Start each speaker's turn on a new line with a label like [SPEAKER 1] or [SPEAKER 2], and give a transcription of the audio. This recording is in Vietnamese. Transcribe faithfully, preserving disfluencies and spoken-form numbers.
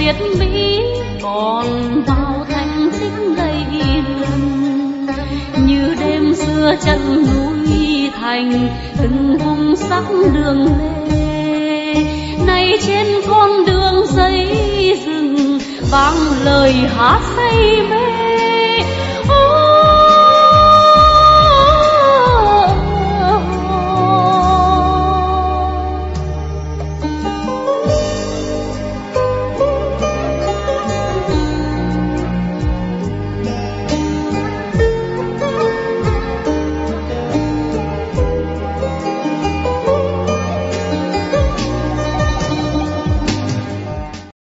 [SPEAKER 1] Việt Mỹ còn bao thành tích đầy đường, như đêm xưa trận núi thành từng vùng sắc đường lê. Nay trên con đường giấy rừng vang lời hát say mê.